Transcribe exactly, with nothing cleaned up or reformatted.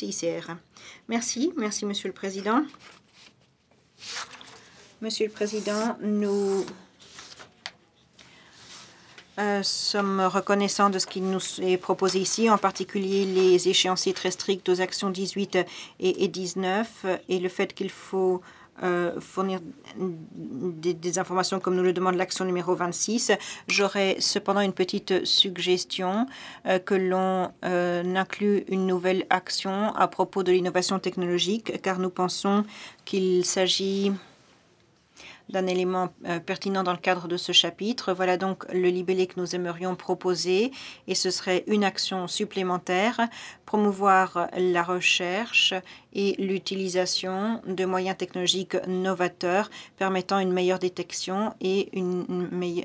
C I C R. Merci, merci Monsieur le Président. Monsieur le Président, nous euh, sommes reconnaissants de ce qui nous est proposé ici, en particulier les échéanciers très stricts aux actions dix-huit et dix-neuf et le fait qu'il faut euh, fournir des, des informations comme nous le demande l'action numéro vingt-six. J'aurais cependant une petite suggestion euh, que l'on euh, inclue une nouvelle action à propos de l'innovation technologique, car nous pensons qu'il s'agit d'un élément euh, pertinent dans le cadre de ce chapitre. Voilà donc le libellé que nous aimerions proposer et ce serait une action supplémentaire, promouvoir la recherche et l'utilisation de moyens technologiques novateurs permettant une meilleure détection et une, une